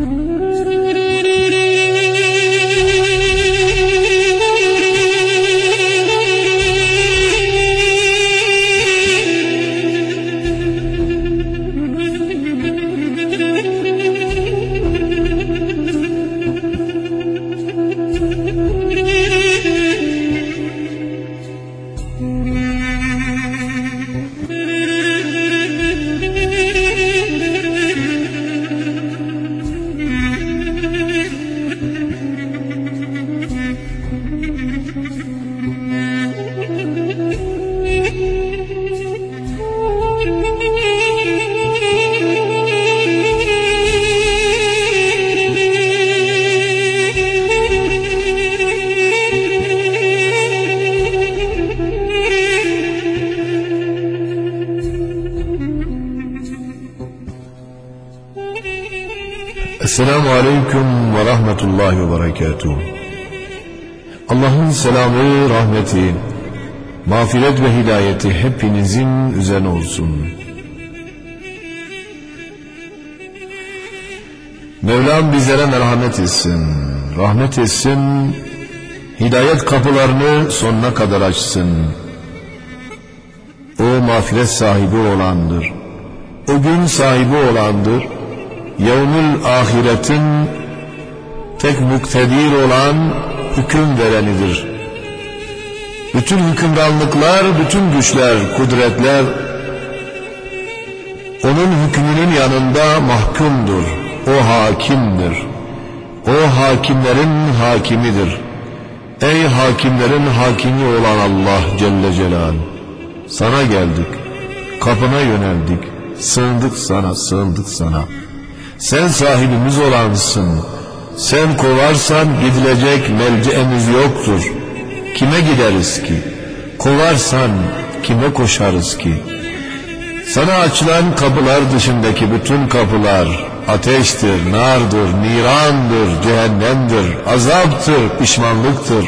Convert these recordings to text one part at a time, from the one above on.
Esselamu Aleyküm ve Rahmetullahi ve Berekatuhu. Allah'ın selamı, rahmeti, mağfiret ve hidayeti hepinizin üzerine olsun. Mevlam bizlere merhamet etsin, rahmet etsin, hidayet kapılarını sonuna kadar açsın. O mağfiret sahibi olandır, o gün sahibi olandır. Yevmül ahiretin tek muktedir olan hüküm verenidir. Bütün hükümranlıklar, bütün güçler, kudretler onun hükmünün yanında mahkumdur. O hakimdir. O hakimlerin hakimidir. Ey hakimlerin hakimi olan Allah Celle Celaluhu, sana geldik, kapına yöneldik, sığındık sana, sığındık sana. Sen sahibimiz olansın. Sen kovarsan gidilecek melceğimiz yoktur. Kime gideriz ki? Kovarsan kime koşarız ki? Sana açılan kapılar dışındaki bütün kapılar ateştir, nardır, nirandır, cehennemdir, azaptır, pişmanlıktır.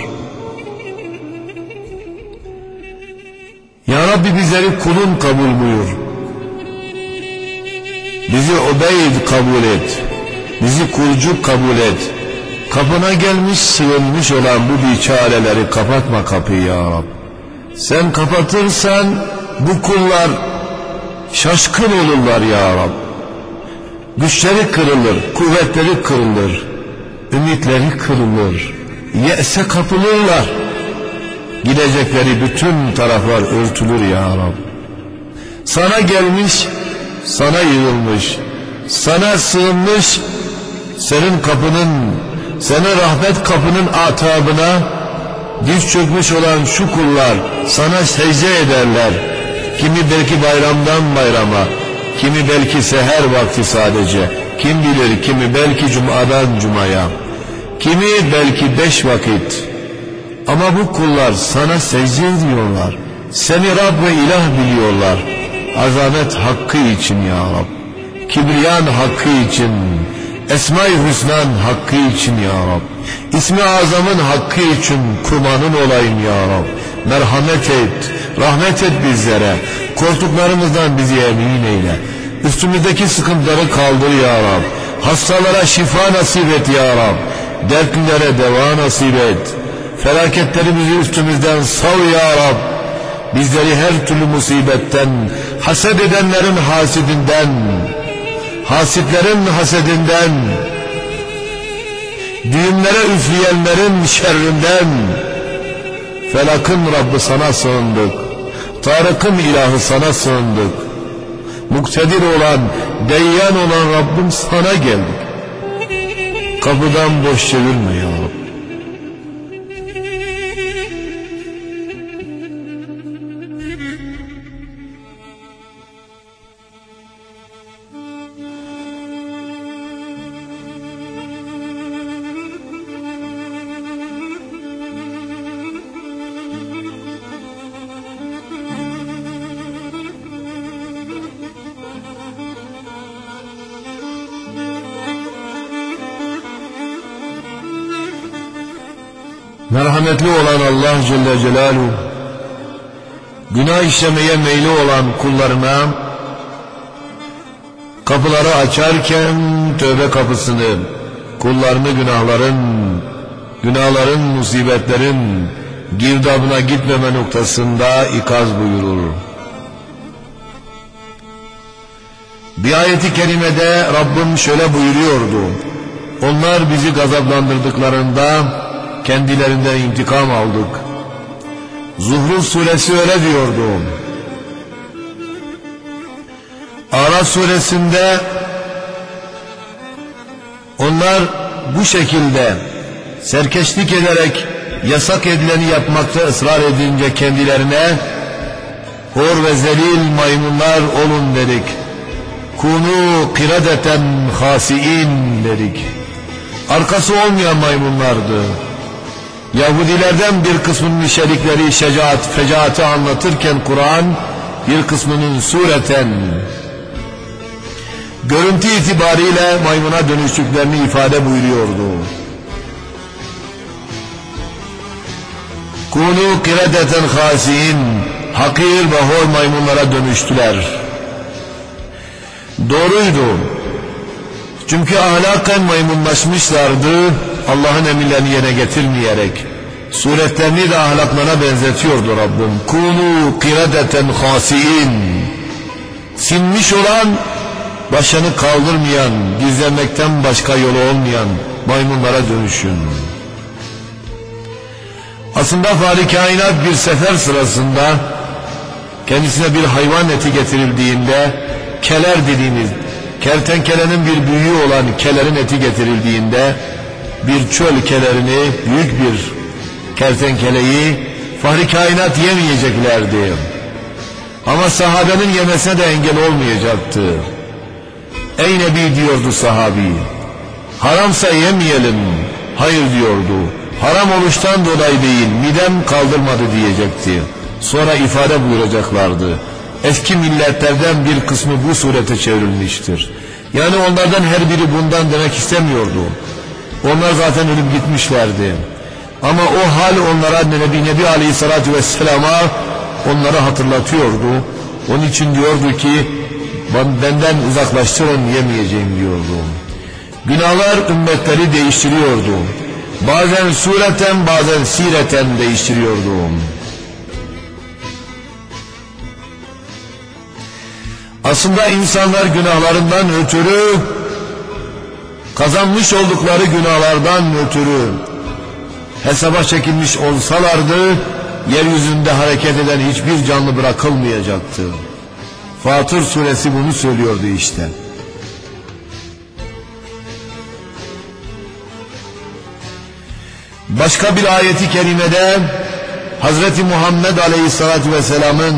Ya Rabbi bizleri kulun kabul buyur. Bizi obeyd kabul et, bizi kulcu kabul et. Kapına gelmiş, sığınmış olan bu biçareleri kapatma kapıyı ya Rab. Sen kapatırsan bu kullar şaşkın olurlar ya Rab. Güçleri kırılır, kuvvetleri kırılır, ümitleri kırılır, yese kapılırlar. Gidecekleri bütün taraflar örtülür ya Rab. Sana gelmiş, sana yığılmış, sana sığınmış, senin kapının, senin rahmet kapının atabına diz çökmüş olan şu kullar sana secde ederler. Kimi belki bayramdan bayrama, kimi belki seher vakti sadece, kim bilir kimi belki cumadan cumaya, kimi belki 5 vakit. Ama bu kullar sana secde ediyorlar, seni Rab ve ilah biliyorlar. Azamet hakkı için ya Rab, kibriyan hakkı için, Esma-i Hüsnan hakkı için ya Rab, İsmi Azam'ın hakkı için kurbanın olayım ya Rab. Merhamet et, rahmet et bizlere, korktuklarımızdan bizi emin eyle. Üstümüzdeki sıkıntıları kaldır ya Rab. Hastalara şifa nasip et ya Rab. Dertlilere deva nasip et. Felaketlerimizi üstümüzden sav ya Rab. Bizleri her türlü musibetten, haset edenlerin hasedinden, hasitlerin hasedinden, düğümlere üfleyenlerin şerrinden. Felakın Rabbi sana sığındık, Tarık'ın ilahı sana sığındık. Muktedir olan, deyyan olan Rabbim sana geldik. Kapıdan boş çevirme ya Rabbi. Merhametli olan Allah Celle Celaluhu, günah işlemeye meyli olan kullarına Kapıları açarken tövbe kapısını, kullarını günahların, musibetlerin girdabına gitmeme noktasında ikaz buyurur. Bir ayeti kerimede Rabbim şöyle buyuruyordu: onlar bizi gazaplandırdıklarında kendilerinden intikam aldık. Zuhruf suresi öyle diyordu. Araf suresinde onlar bu şekilde serkeşlik ederek yasak edileni yapmakta ısrar edince kendilerine hor ve zelil maymunlar olun dedik. Kunu kiradeten hasiin dedik. Arkası olmayan maymunlardı. Yahudilerden bir kısmının işledikleri fecaati anlatırken Kur'an bir kısmının sureten görüntü itibariyle maymuna dönüştüklerini ifade buyuruyordu. Kunu kiradeten hasiin, hakir ve hor maymunlara dönüştüler. Doğruydu. Çünkü ahlaken maymunlaşmışlardı, Allah'ın emirlerini yerine getirmeyerek. Suretlerini de ahlaklarına benzetiyordu Rabbim. Kunu kiradeten hasiin, sinmiş olan, başını kaldırmayan, gizlenmekten başka yolu olmayan maymunlara dönüşün. Aslında Fahri Kainat bir sefer sırasında kendisine bir hayvan eti getirildiğinde, keler dediğimiz kertenkelenin bir büyüğü olan kelerin eti getirildiğinde bir çöl kelerini, büyük bir kertenkeleyi Fahri Kainat yemeyeceklerdi. Ama sahabenin yemesine de engel olmayacaktı. Ey Nebi diyordu sahabi, haramsa yemeyelim. Hayır diyordu, haram oluştan dolayı değil, midem kaldırmadı diyecekti. Sonra ifade buyuracaklardı. Eski milletlerden bir kısmı bu surete çevrilmiştir. Yani onlardan her biri bundan demek istemiyordu. Onlar zaten ölüp gitmişlerdi. Ama o hal onlara Nebi Aleyhisselatü Vesselam'a onları hatırlatıyordu. Onun için diyordu ki benden uzaklaştırın, yemeyeceğim diyordu. Günahlar ümmetleri değiştiriyordu. Bazen sureten bazen sireten değiştiriyordu. Aslında insanlar günahlarından ötürü, kazanmış oldukları günahlardan ötürü hesaba çekilmiş olsalardı yeryüzünde hareket eden hiçbir canlı bırakılmayacaktı. Fatır suresi bunu söylüyordu işte. Başka bir ayeti kerimede Hazreti Muhammed Aleyhisselatü Vesselam'ın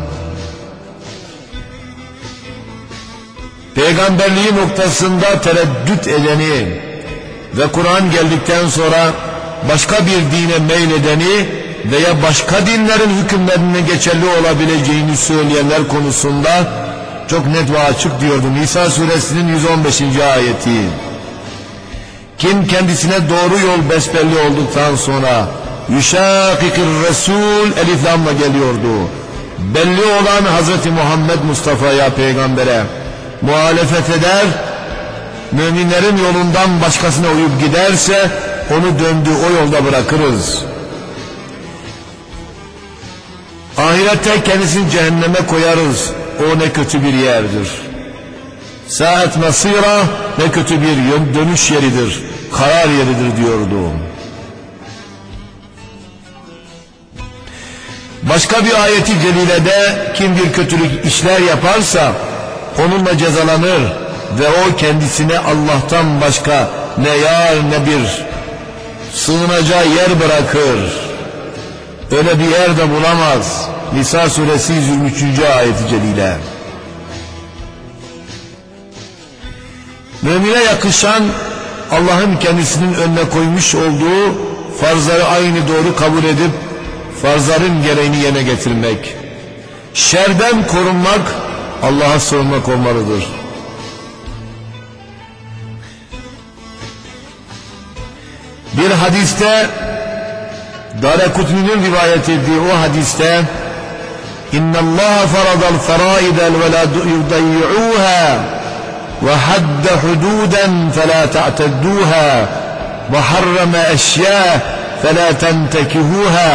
peygamberliği noktasında tereddüt edeni ve Kur'an geldikten sonra başka bir dine meyledeni veya başka dinlerin hükümlerine geçerli olabileceğini söyleyenler konusunda çok net ve açık diyordu. Nisa suresinin 115. ayeti. Kim kendisine doğru yol besbelli olduktan sonra yüşâkikir Resul elif lamla geliyordu. Belli olan Hazreti Muhammed Mustafa'ya, peygambere muhalefet eder, müminlerin yolundan başkasına uyup giderse onu döndüğü o yolda bırakırız. Ahirette kendisini cehenneme koyarız. O ne kötü bir yerdir. Saat masira, ne kötü bir dönüş yeridir, karar yeridir diyordu. Başka bir ayeti celilede kim bir kötülük işler yaparsa onunla cezalanır ve o kendisine Allah'tan başka ne yar ne bir sığınacağı yer bırakır. Öyle bir yer de bulamaz. Nisa suresi 123. ayeti celile. Mümine yakışan Allah'ın kendisinin önüne koymuş olduğu farzları aynı doğru kabul edip farzların gereğini yerine getirmek. Şerden korunmak, Allah'a sığınmak olmalıdır. Bir hadiste, Darekutni'nin rivayet ettiği o hadiste İnna Allah faradal faraidel ve la yudayyuha وحد حدودا فلا تعتدوها وحرم أشياء فلا تنتكهوها.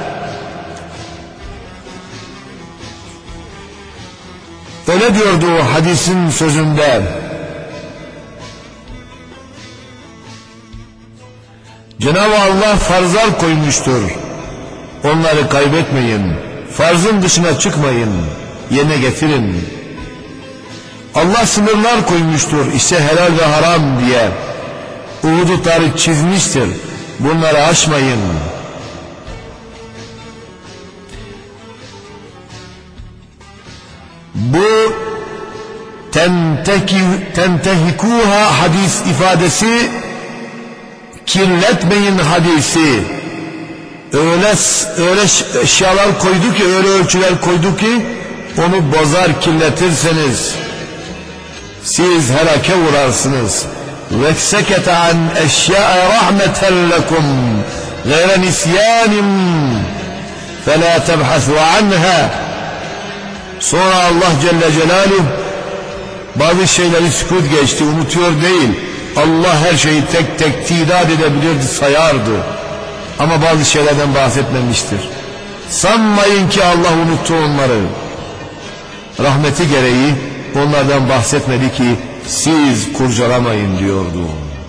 Öyle diyordu o hadisin sözünde. Cenab-ı Allah farzlar koymuştur. Onları kaybetmeyin. Farzın dışına çıkmayın. Yerine getirin. Allah sınırlar koymuştur. İşte helal ve haram diye. Hudutları çizmiştir. Bunları aşmayın. Bu tentehikuha hadis ifadesi, kirletmeyin hadisi. Öyle eşyalar koydu ki, öyle ölçüler koydu ki onu bozar, kirletirseniz siz helake uğrarsınız. Ve sekete an eşya'a rahmeten lekum gayre nisyanin fela tebhasu anha. Sonra Allah Celle Celaluhu bazı şeyleri sükut geçti, unutuyor değil. Allah her şeyi tek tek tidad edebilirdi, sayardı. Ama bazı şeylerden bahsetmemiştir. Sanmayın ki Allah unuttu onları. Rahmeti gereği onlardan bahsetmedi ki siz kurcalamayın diyordu.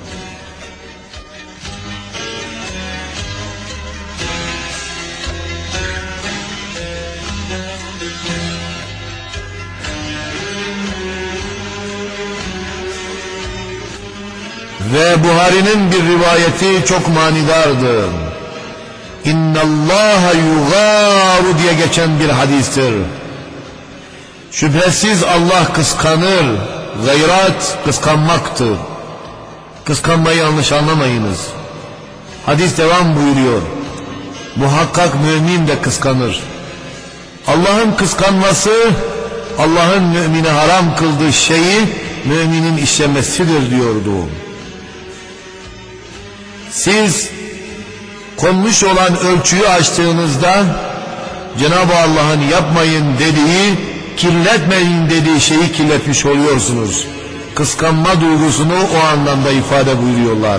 Ve Buhari'nin bir rivayeti çok manidardır. İnnallâhe yugâru diye geçen bir hadistir. Şüphesiz Allah kıskanır. Gayrat kıskanmaktır. Kıskanmayı yanlış anlamayınız. Hadis devam buyuruyor. Muhakkak mümin de kıskanır. Allah'ın kıskanması, Allah'ın mümine haram kıldığı şeyi müminin işlemesidir diyordu. Siz konmuş olan ölçüyü aştığınızda Cenab-ı Allah'ın yapmayın dediği, kirletmeyin dediği şeyi kirletmiş oluyorsunuz. Kıskanma duygusunu o anlamda ifade buyuruyorlar.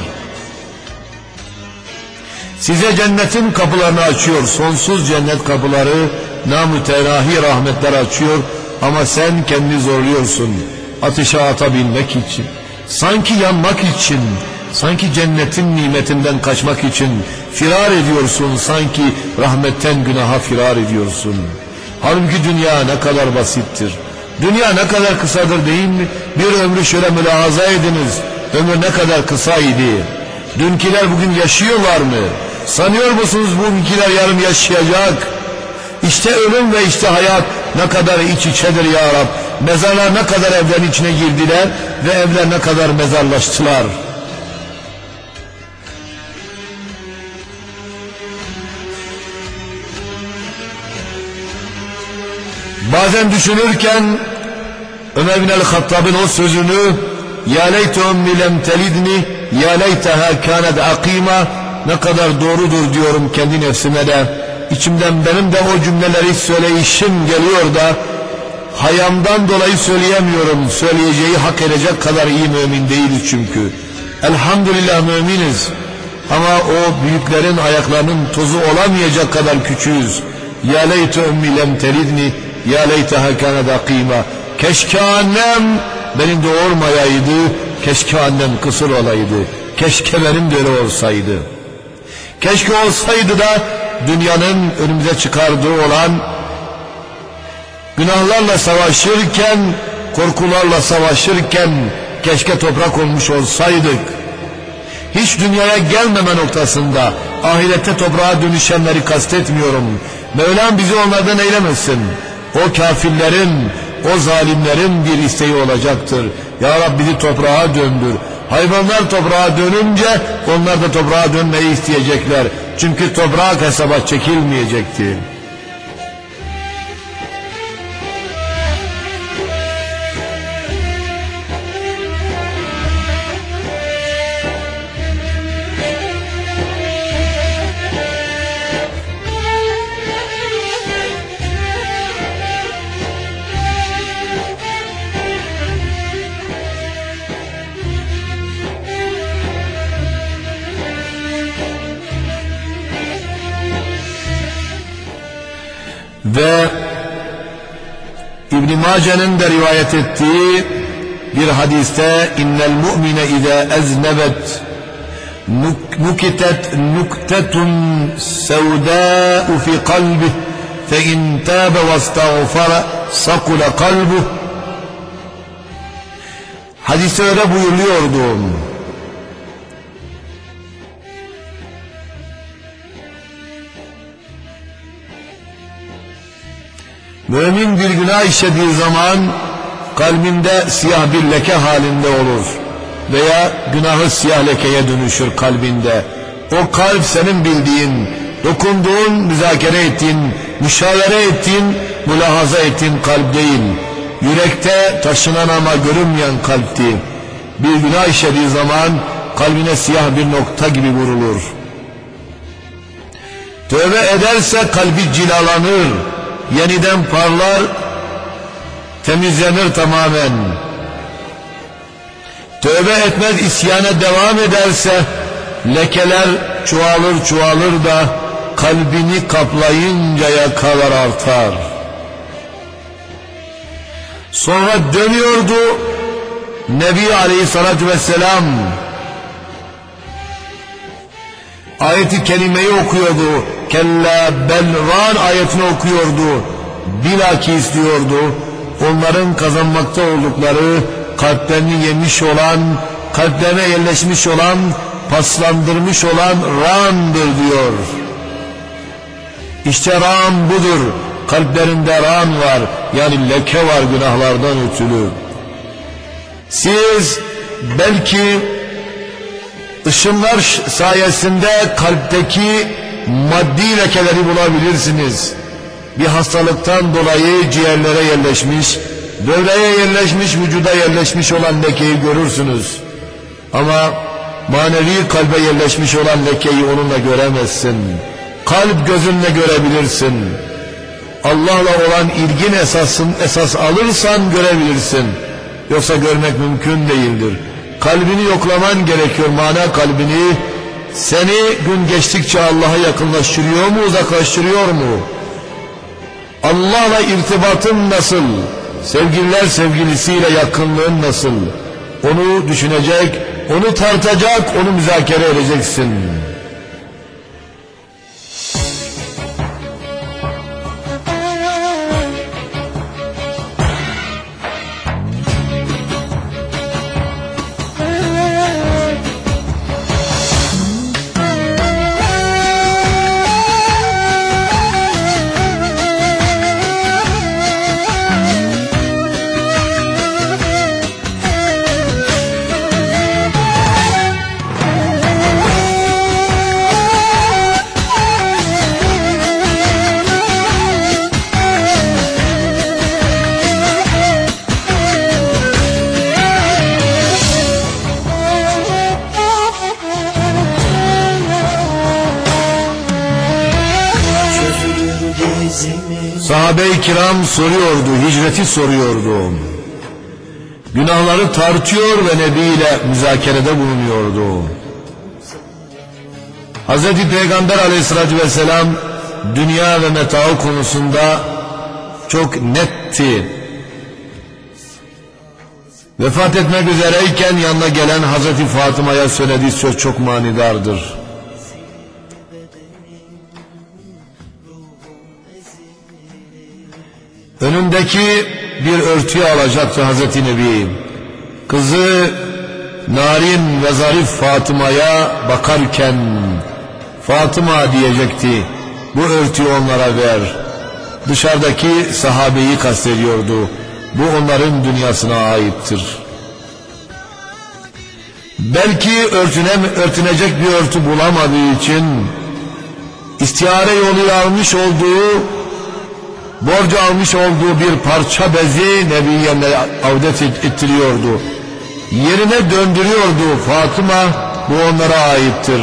Size cennetin kapılarını açıyor, sonsuz cennet kapıları, namütenahi rahmetler açıyor ama sen kendini zorluyorsun ateşe atabilmek için, sanki yanmak için, sanki cennetin nimetinden kaçmak için firar ediyorsun, sanki rahmetten günaha firar ediyorsun. Halbuki dünya ne kadar basittir, dünya ne kadar kısadır değil mi? Bir ömrü şöyle mülahaza ediniz, ömür ne kadar kısaydı. Dünkiler bugün yaşıyorlar mı? Sanıyor musunuz bugünküler yarın yaşayacak? İşte ölüm ve işte hayat ne kadar iç içedir ya Rab. Mezarlar ne kadar evlerin içine girdiler ve evler ne kadar mezarlaştılar. Bazen düşünürken Ömer bin el-Hattab'ın o sözünü, ya leyte ummi lem telidni ya leyteha kânet akîma, ne kadar doğrudur diyorum kendi nefsime de. İçimden benim de o cümleleri söyleyişim geliyor da hayamdan dolayı söyleyemiyorum. Söyleyeceği hak edecek kadar iyi mümin değiliz çünkü. Elhamdülillah müminiz ama o büyüklerin ayaklarının tozu olamayacak kadar küçüğüz. Ya leyte ummi lem telidni ya leyteha kânet akîma. Keşke annem beni doğurmayaydı, keşke annem kısır olaydı, keşke benim de öyle olsaydı. Keşke olsaydı da dünyanın önümüze çıkardığı olan günahlarla savaşırken, korkularla savaşırken keşke toprak olmuş olsaydık. Hiç dünyaya gelmeme noktasında ahirette toprağa dönüşenleri kastetmiyorum. Mevlam bizi onlardan eylemesin. O kafirlerin, o zalimlerin bir isteği olacaktır. Ya Rabbi bizi toprağa döndür. Hayvanlar toprağa dönünce onlar da toprağa dönmeyi isteyecekler. Çünkü toprak hesaba çekilmeyecektir. Ve İbn Mace'nin de rivayet ettiği bir hadiste innel mu'mine izâ eznebet nukitet nuktetun sevdâ'u fi kalbih fe in tâbe ve estağfara sakule kalbuh. Hadiste öyle buyuruyordu. Mümin bir günah işlediği zaman kalbinde siyah bir leke halinde olur veya günahı siyah lekeye dönüşür kalbinde. O kalp senin bildiğin, dokunduğun, müzakere ettiğin, müşavere ettiğin, mülahaza ettiğin kalp değil. Yürekte taşınan ama görünmeyen kalpti. Bir günah işlediği zaman kalbine siyah bir nokta gibi vurulur. Tövbe ederse kalbi cilalanır, yeniden parlar, temizlenir tamamen. Tövbe etmez, isyana devam ederse lekeler çoğalır da kalbini kaplayıncaya kadar artar. Sonra dönüyordu Nebi Aleyhisselatü Vesselam, ayeti kerimeyi okuyordu. Kella bel ran ayetini okuyordu. Bilakis diyordu, onların kazanmakta oldukları kalplerini yemiş olan, kalplerine yerleşmiş olan, paslandırmış olan randır diyor. İşte ran budur. Kalplerinde ran var, yani leke var günahlardan ötürü. Siz belki ışınlar sayesinde kalpteki maddi lekeleri bulabilirsiniz. Bir hastalıktan dolayı ciğerlere yerleşmiş, böbreğe yerleşmiş, vücuda yerleşmiş olan lekeyi görürsünüz. Ama manevi kalbe yerleşmiş olan lekeyi onunla göremezsin. Kalp gözünle görebilirsin. Allah'la olan ilgin esas alırsan görebilirsin. Yoksa görmek mümkün değildir. Kalbini yoklaman gerekiyor, mana kalbini. Seni gün geçtikçe Allah'a yakınlaştırıyor mu, uzaklaştırıyor mu? Allah'la irtibatın nasıl? Sevgililer sevgilisiyle yakınlığın nasıl? Onu düşünecek, onu tartacak, onu müzakere edeceksin. Sahabe-i kiram soruyordu, hicreti soruyordu. Günahları tartıyor ve Nebi ile müzakerede bulunuyordu. Hazreti Peygamber Aleyhisselatü Vesselam dünya ve metaı konusunda çok netti. Vefat etmek üzereyken yanına gelen Hazreti Fatıma'ya söylediği söz çok manidardır. Önündeki bir örtüyü alacaktı Hazreti Nebi. Kızı narin ve zarif Fatıma'ya bakarken Fatıma diyecekti, bu örtüyü onlara ver. Dışarıdaki sahabeyi kastediyordu. Bu onların dünyasına aittir. Belki örtünecek bir örtü bulamadığı için istihare yoluyla almış olduğu, borcu almış olduğu bir parça bezi Nebi'nin yanına avdet ettiriyordu. Yerine döndürüyordu. Fatıma, bu onlara aittir.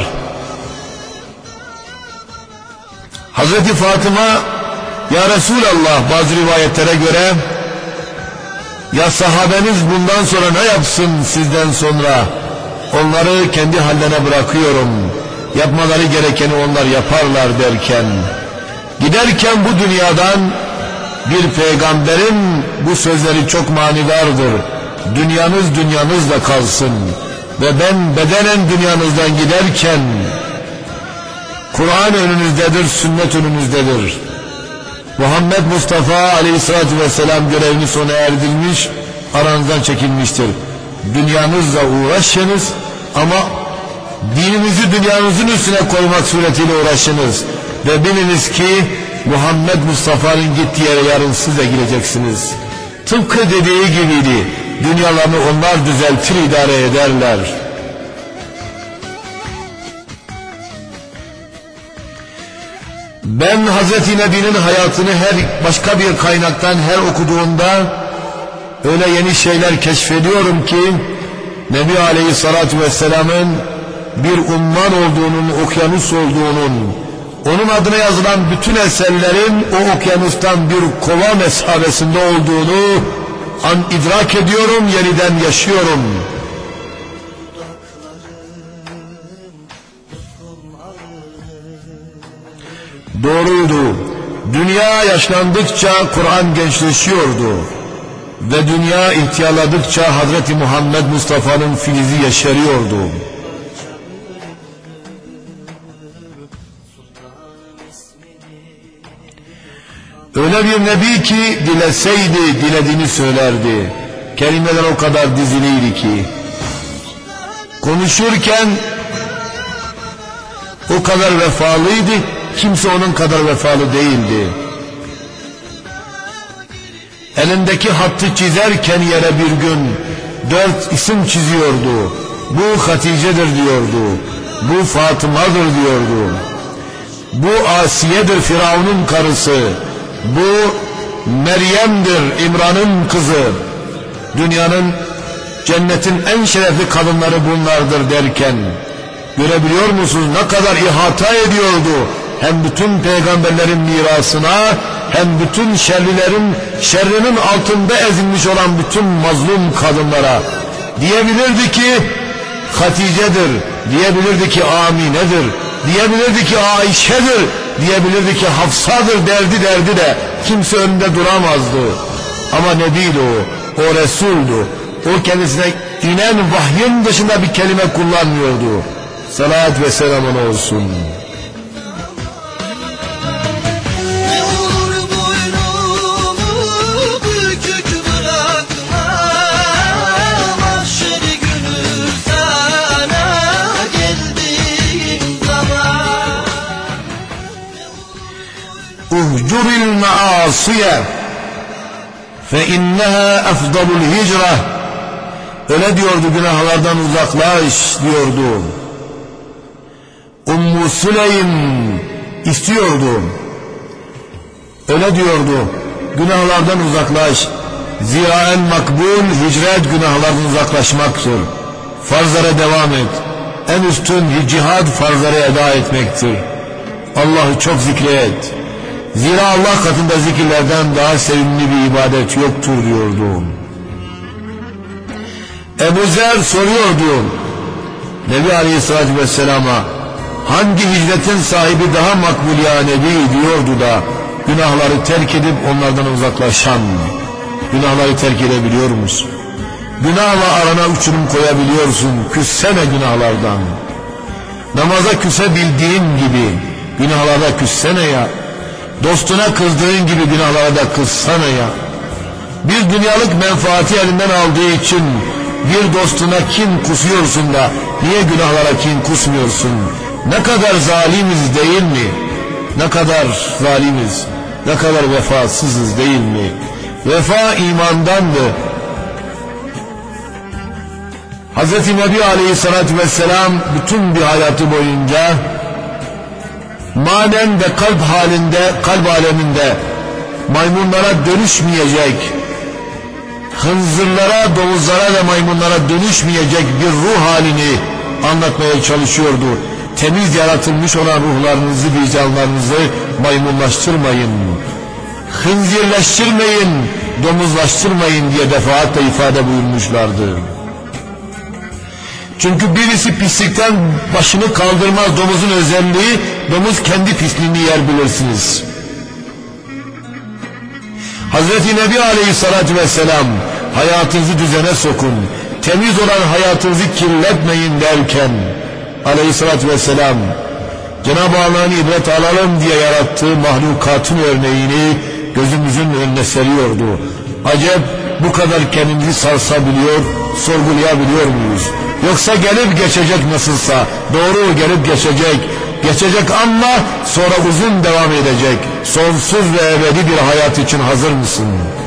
Hazreti Fatıma, ya Resulallah, bazı rivayetlere göre, ya sahabeniz bundan sonra ne yapsın sizden sonra? Onları kendi hallerine bırakıyorum. Yapmaları gerekeni onlar yaparlar derken, Giderken bu dünyadan bir peygamberin bu sözleri çok manidardır. Dünyanız dünyanızla kalsın ve ben bedenen dünyanızdan giderken Kur'an önünüzdedir, sünnet önünüzdedir. Muhammed Mustafa Aleyhisselatü Vesselam görevini sona erdirmiş, aranızdan çekilmiştir. Dünyanızla uğraşınız ama dininizi dünyanızın üstüne koymak suretiyle uğraşınız. Ve biliniz ki Muhammed Mustafa'nın gittiği yere yarın siz de gireceksiniz. Tıpkı dediği gibiydi. Dünyalarını onlar düzeltir, idare ederler. Ben Hazreti Nebi'nin hayatını başka bir kaynaktan her okuduğumda öyle yeni şeyler keşfediyorum ki Nebi Aleyhisselatü Vesselam'ın bir umman olduğunun, okyanus olduğunun, onun adına yazılan bütün eserlerin o okyanustan bir kova mesabesinde olduğunu idrak ediyorum, yeniden yaşıyorum. Doğruydu. Dünya yaşlandıkça Kur'an gençleşiyordu. Ve dünya ihtiyarladıkça Hazreti Muhammed Mustafa'nın filizi yeşeriyordu. Öyle bir nebi ki dileseydi dilediğini söylerdi. Kelimeler o kadar diziliydi ki konuşurken o kadar vefalıydı, kimse onun kadar vefalı değildi. Elindeki hattı çizerken yere bir gün 4 isim çiziyordu. Bu Hatice'dir diyordu. Bu Fatıma'dır diyordu. Bu Asiye'dir, Firavun'un karısı. Bu Meryem'dir, İmran'ın kızı. Dünyanın, cennetin en şerefli kadınları bunlardır derken görebiliyor musunuz ne kadar ihata ediyordu? Hem bütün peygamberlerin mirasına, hem bütün şerrinin altında ezilmiş olan bütün mazlum kadınlara. Diyebilirdi ki Hatice'dir, diyebilirdi ki Amine'dir, diyebilirdi ki Ayşe'dir, diyebilirdi ki Hafsa'dır derdi de kimse önünde duramazdı. Ama Nebi'ydi o Resul'du. O kendisine inen vahyin dışında bir kelime kullanmıyordu. Salat ve selam ona olsun. Uhcuril maasiye fe inneha efdalul hicre. Öyle diyordu, günahlardan uzaklaş diyordu. Ummu Süleym istiyordu. Öyle diyordu, günahlardan uzaklaş. Zira en makbul hicret günahlardan uzaklaşmaktır. Farzlara devam et. En üstün cihad farzları eda etmektir. Allah'ı çok zikret. Zira Allah katında zikirlerden daha sevimli bir ibadet yoktur diyordu. Ebu Zer soruyordu Nebi Aleyhisselatü Vesselam'a, hangi hicretin sahibi daha makbul ya Nebi diyordu da günahları terk edip onlardan uzaklaşan. Günahları terk edebiliyor musun? Günahla arana uçurum koyabiliyorsun, küssene günahlardan. Namaza küsebildiğin gibi günahlarda küssene ya. Dostuna kızdığın gibi günahlara da kızsana ya. Bir dünyalık menfaati elinden aldığı için bir dostuna kin kusuyorsun da niye günahlara kin kusmuyorsun? Ne kadar zalimiz değil mi? Ne kadar zalimiz, ne kadar vefasızız değil mi? Vefa imandandı. Hz. Nebi Aleyhisselatü Vesselam bütün bir hayatı boyunca manen ve kalp halinde, kalp aleminde maymunlara dönüşmeyecek, hınzırlara, domuzlara ve maymunlara dönüşmeyecek bir ruh halini anlatmaya çalışıyordu. Temiz yaratılmış olan ruhlarınızı, vicdanlarınızı maymunlaştırmayın, hınzirleştirmeyin, domuzlaştırmayın diye defaatle ifade buyurmuşlardı. Çünkü birisi pislikten başını kaldırmaz. Domuzun özelliği, domuz kendi pisliğini yer bilirsiniz. Hazreti Nebi Aleyhisselatü Vesselam hayatınızı düzene sokun, temiz olan hayatınızı kirletmeyin derken Aleyhisselatü Vesselam Cenab-ı Allah'ın ibret alalım diye yarattığı mahlukatın örneğini gözümüzün önüne seriyordu. Acep bu kadar kendimizi sarsabiliyor, sorgulayabiliyor muyuz? Yoksa gelip geçecek nasılsa, doğru gelip geçecek ama sonra uzun devam edecek, sonsuz ve ebedi bir hayat için hazır mısın?